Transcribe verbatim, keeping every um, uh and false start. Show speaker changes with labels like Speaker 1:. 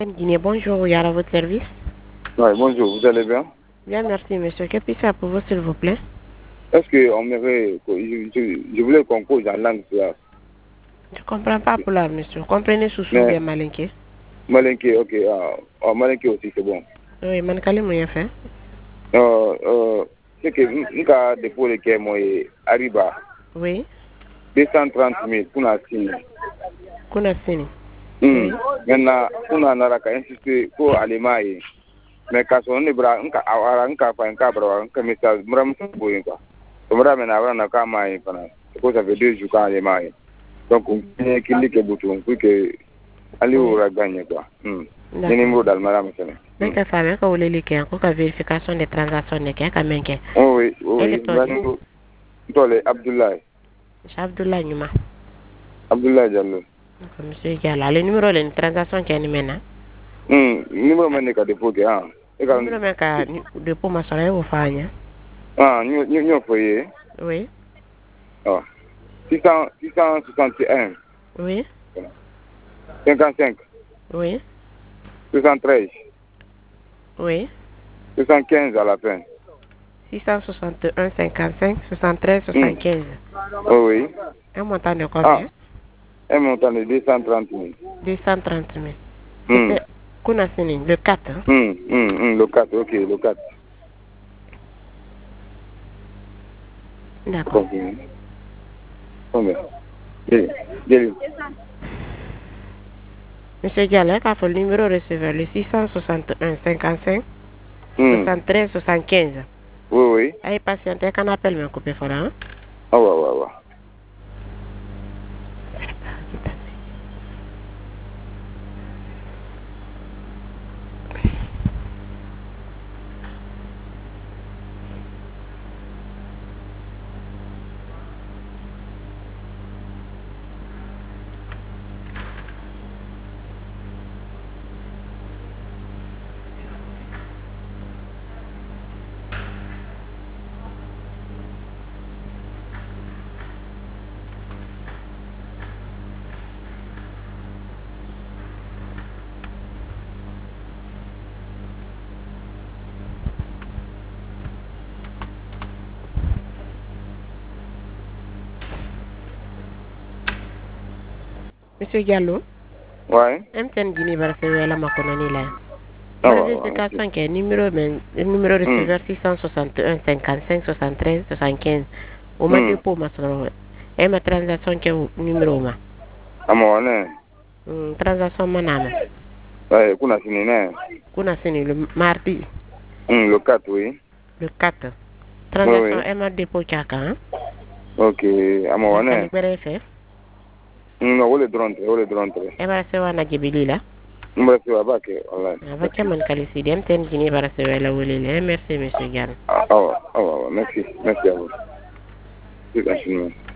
Speaker 1: Guinée, bonjour, il y a à votre service.
Speaker 2: Oui, bonjour, vous allez bien?
Speaker 1: Bien, merci, monsieur. Que puis-je faire pour vous, s'il vous plaît?
Speaker 2: Est-ce qu'on m'aurait. Je, je, je voulais qu'on cause en langue là.
Speaker 1: Je ne comprends pas pour là, monsieur. Comprenez sous-sous
Speaker 2: Mais,
Speaker 1: bien malinqué.
Speaker 2: Malinké, ok. Ah, ah, Malinké aussi, c'est bon.
Speaker 1: Oui, mankali moyen fait.
Speaker 2: Euh, euh, c'est que nous avons déposé que moi, Arriba,
Speaker 1: Oui.
Speaker 2: deux cent trente mille pour la signe.
Speaker 1: Kuna sini.
Speaker 2: Hmm.
Speaker 1: Oui.
Speaker 2: Maintenant, on a insisté pour Allemagne. Mais quand on est bras, on a un cas, un cas, un cas, message, mram, c'est quoi. Mram, on a un cas, mais ça fait deux jours qu'en Allemagne. Donc, on est qui est bouton, pour que Ali aura gagné quoi. Hmm. Le numéro d'Almara, monsieur.
Speaker 1: Mais que ça veut que vous voulez liquer encore la vérification des transactions de quelqu'un quand même.
Speaker 2: Oh oui, oui.
Speaker 1: Elle est tombée.
Speaker 2: Tole Abdoulaye.
Speaker 1: Monsieur Abdoulaye Numa.
Speaker 2: Abdoulaye Diallo.
Speaker 1: Monsieur Diallo. Le numéro de transaction qui est numéro.
Speaker 2: Hmm. Numéro mais que dépôt que ah.
Speaker 1: Numéro mais que dépôt ma soeur vous fait.
Speaker 2: Ah, nous nous nous foyer.
Speaker 1: Oui.
Speaker 2: Ah. six cent soixante et un.
Speaker 1: Oui.
Speaker 2: cinquante-cinq.
Speaker 1: Oui.
Speaker 2: soixante-treize.
Speaker 1: Oui.
Speaker 2: soixante-quinze à la fin.
Speaker 1: six cent soixante et un, cinquante-cinq, soixante-treize, soixante-quinze.
Speaker 2: Oh oui.
Speaker 1: Un montant de combien?
Speaker 2: Ah, un montant de deux cent trente mille.
Speaker 1: deux cent trente mille.
Speaker 2: Hmm.
Speaker 1: C'était Kounasini, le quatre. Hein?
Speaker 2: Hmm, hmm, hmm, le quatre, ok, le quatre.
Speaker 1: D'accord.
Speaker 2: Combien? Délire.
Speaker 1: Monsieur Diallo, qu'a fait le numéro receveur, le six cent soixante et un, cinquante-cinq,
Speaker 2: Hmm.
Speaker 1: soixante-treize, soixante-quinze.
Speaker 2: Oui, oui.
Speaker 1: Allez, patientez, qu'on appelle me couper fort, hein?
Speaker 2: Ah ouais, ouais, ouais.
Speaker 1: Monsieur Diallo?
Speaker 2: Ouais.
Speaker 1: M T N Guinée va recevoir la maconani là.
Speaker 2: Ah
Speaker 1: La
Speaker 2: ouais,
Speaker 1: vérification qui est numéro, le numéro receveur six cent soixante et un, cinquante-cinq, soixante-treize, soixante-quinze. Au mois de pour ma soeur. Et ma transaction qui est numéro ma.
Speaker 2: Ah mon né.
Speaker 1: Transaction manama.
Speaker 2: Ouais, kuna sini né.
Speaker 1: Kuna sini le mardi.
Speaker 2: Hmm, le quatre, oui.
Speaker 1: Le quatre. Transaction oui, oui. M A dépôt Tchaka. Hein?
Speaker 2: Ok, à mon né. Hmm, on le drone, on le drone.
Speaker 1: Et va recevoir na jibili là.
Speaker 2: On va recevoir pas que, online.
Speaker 1: Avec un man qualifié, M T N Guinée va recevoir la Woli. Merci, monsieur Diallo.
Speaker 2: Ah, ah, ah, merci, merci à vous. C'est infiniment.